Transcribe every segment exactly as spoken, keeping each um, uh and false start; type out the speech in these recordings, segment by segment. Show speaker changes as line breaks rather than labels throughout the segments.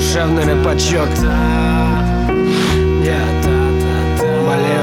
душевный рэпачок. Болею.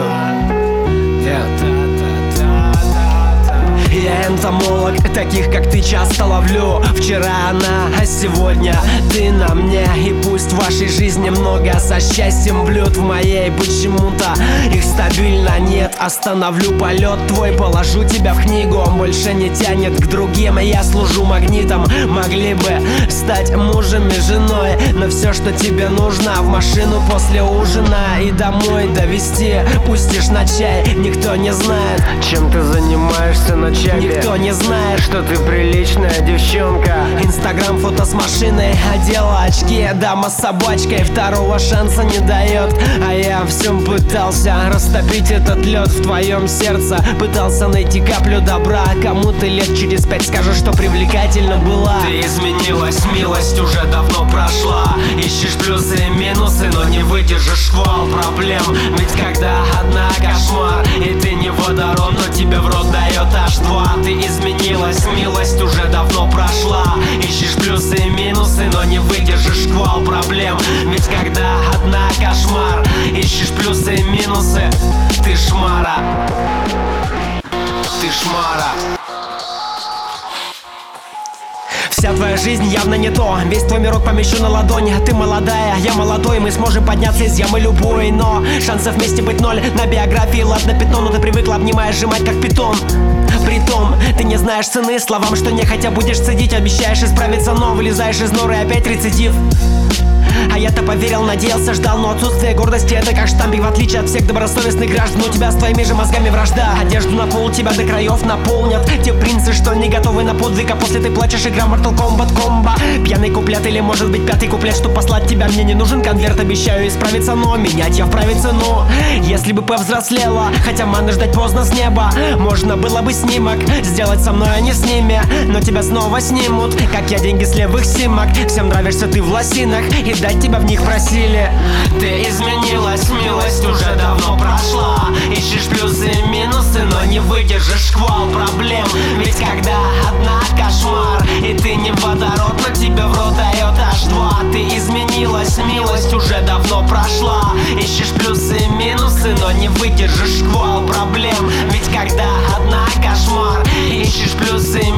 Я энтомолог, таких как ты часто ловлю. Вчера она, а сегодня ты на мне. И пусть в вашей жизни много со счастьем блюд, в моей почему-то их стабильно нет. Остановлю полет твой, положу тебя в книгу. Он больше не тянет к другим, я служу магнитом. Могли бы стать мужем и женой, но все, что тебе нужно, в машину после ужина и домой довести. Пустишь на чай, никто не знает, чем ты занимаешься ночами. Никто не знает, что ты приличная девчонка. Инстаграм фото с машиной, одела очки. Дама с собачкой второго шанса не дает. А я всем пытался растопить этот лед в твоем сердце. Пытался найти каплю добра. Кому ты лет через пять скажешь, что привлекательно была. Ты изменилась, милость уже давно прошла. Ищешь плюсы и минусы, но не выдержишь шквал проблем. Ведь когда одна кошмар, и ты не водород, но тебе в рот дает аш два. Ты изменилась, милость уже давно прошла. Ищешь плюсы и минусы, но не выдержишь шквал проблем. Ведь когда одна кошмар, ищешь плюсы и минусы, ты шмара. Ты шмара. Вся твоя жизнь явно не то. Весь твой мирок помещу на ладони. Ты молодая, я молодой. Мы сможем подняться из ямы любой. Но шансов вместе быть ноль. На биографии ладно пятно, но ты привыкла обнимая, сжимать как питон. Притом, ты не знаешь цены словам, что нехотя будешь цедить. Обещаешь исправиться, но вылезаешь из норы, опять рецидив. А я-то поверил, надеялся, ждал, но отсутствие гордости — это как штампик, в отличие от всех добросовестных граждан. У тебя с твоими же мозгами вражда. Одежду на пол тебя до краев наполнят те принцы, что не готовы на подвиг. А после ты плачешь, игра Mortal Kombat комбо. Пьяный куплет или может быть пятый куплет, чтоб послать тебя. Мне не нужен конверт, обещаю исправиться, но менять я вправе цену. Если бы повзрослела, хотя маны ждать поздно с неба. Можно было бы снимок сделать со мной, а не с ними. Но тебя снова снимут, как я деньги с левых симок. Всем нравишься ты в лосинах, и дать тебя в них просили. Ты изменилась, милость уже давно прошла. Ищешь плюсы и минусы, но не выдержишь шквал проблем. Ведь когда одна кошмар, и ты не водород, но тебе в рот дает аш два. Ты изменилась, милость уже давно прошла. Ищешь плюсы и минусы, но не выдержишь шквал проблем. Ведь когда одна кошмар, ищешь плюсы и